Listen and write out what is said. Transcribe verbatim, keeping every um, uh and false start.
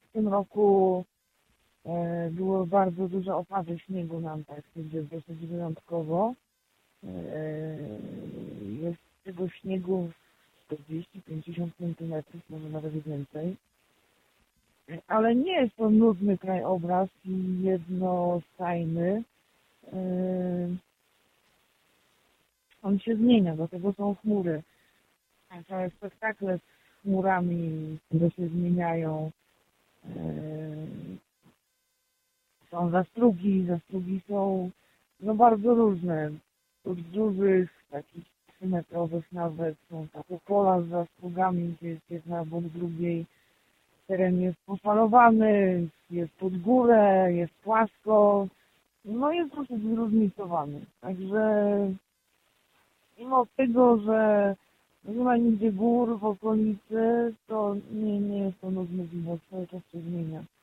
w tym roku e, było bardzo duże opady śniegu nam, tak, gdzie dosyć wyjątkowo. E, jest tego śniegu czterdzieści pięćdziesiąt centymetrów, może nawet więcej. Ale nie jest to nudny krajobraz i jednostajny. E, on się zmienia, do tego są chmury. Całe spektakle z chmurami, które się zmieniają. Są zastrugi, zastrugi są no bardzo różne. Od dużych, takich trzymetrowych nawet, są takie pola z zastrugami, gdzie jest jedna obok drugiej. Teren jest pofalowany, jest pod górę, jest płasko. No jest dosyć zróżnicowany. Także mimo tego, że nie ma nigdzie gór w okolicy, to nie, nie jest to nudny widok, cały czas się zmienia.